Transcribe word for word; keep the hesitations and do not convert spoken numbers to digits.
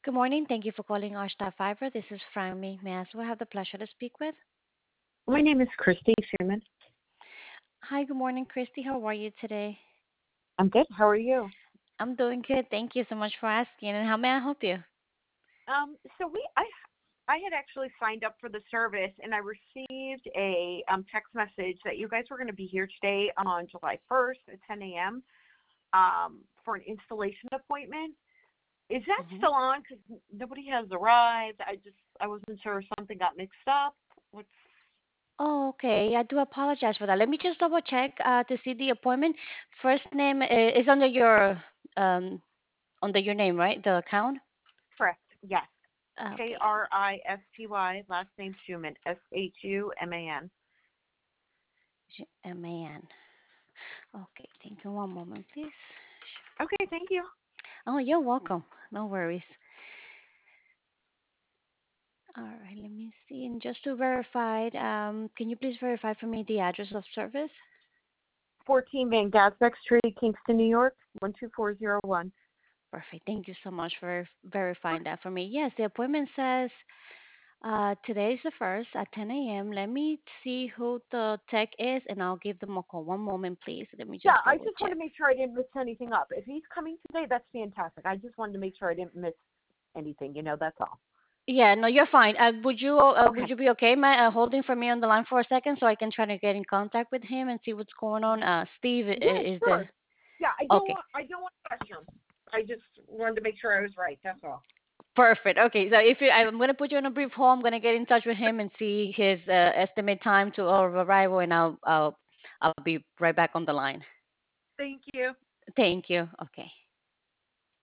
Good morning. Thank you for calling Ashta Fiber. This is Franmy. May I ask who I have the pleasure to speak with? My name is Christy Freeman. Hi, good morning, Christy. How are you today? I'm good. How are you? I'm doing good. Thank you so much for asking. And how may I help you? Um, so we, I, I had actually signed up for the service, and I received a um, text message that you guys were going to be here today on July first at ten a m. Um, for an installation appointment. Is that hmm still on? Because nobody has arrived. I just, I wasn't sure if something got mixed up. What's Oh, okay. I do apologize for that. Let me just double check uh, to see the appointment. First name i- is under your um under your name, right? The account. correct? Yes. K Okay. R I S T Y. Last name Schumann. S H U M A N. J- M A N. Okay. Thank you. One moment, please. Okay. Thank you. Oh, you're welcome. No worries. All right. Let me see. And just to verify, um, can you please verify for me the address of service? fourteen Van Gansbeck Street, Kingston, New York, one two four zero one. Perfect. Thank you so much for verifying that for me. Yes, the appointment says uh, today is the first at ten a m. Let me see who the tech is, and I'll give them a call. One moment, please. Let me Yeah, just I double just want check. to make sure I didn't mix anything up. If he's coming today, that's fantastic. I just wanted to make sure I didn't miss anything. You know, that's all. Yeah, no, you're fine. Uh, would you uh, would Okay. you be okay, Matt, uh, holding for me on the line for a second so I can try to get in contact with him and see what's going on? Uh, Steve i- Yeah, is the sure. Yeah, I don't okay. want I don't want to question him. I just wanted to make sure I was right. That's all. Perfect. Okay, so if you, I'm going to put you on a brief hold, I'm going to get in touch with him and see his uh, estimate time to of arrival, and I'll I'll I'll be right back on the line. Thank you. Thank you. Okay.